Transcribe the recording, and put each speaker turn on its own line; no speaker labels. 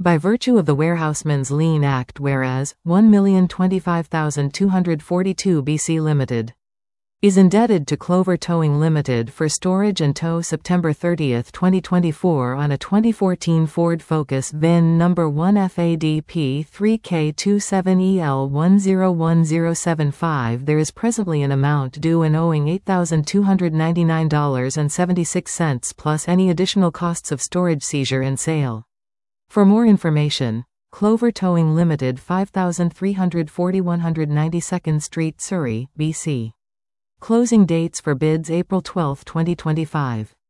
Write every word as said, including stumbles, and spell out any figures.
By virtue of the Warehouseman's Lien Act, whereas one million twenty-five thousand two hundred forty-two B C Limited is indebted to Clover Towing Limited for storage and tow September thirtieth twenty twenty-four on a twenty fourteen Ford Focus V I N number one F A D P three K two seven E L one zero one zero seven five, there is presently an amount due and owing eight thousand two hundred ninety-nine dollars and seventy-six cents plus any additional costs of storage, seizure and sale. For more information, Clover Towing Limited, five thousand three hundred forty one hundred ninety-second Street, Surrey, B C. Closing dates for bids April twelfth twenty twenty-five.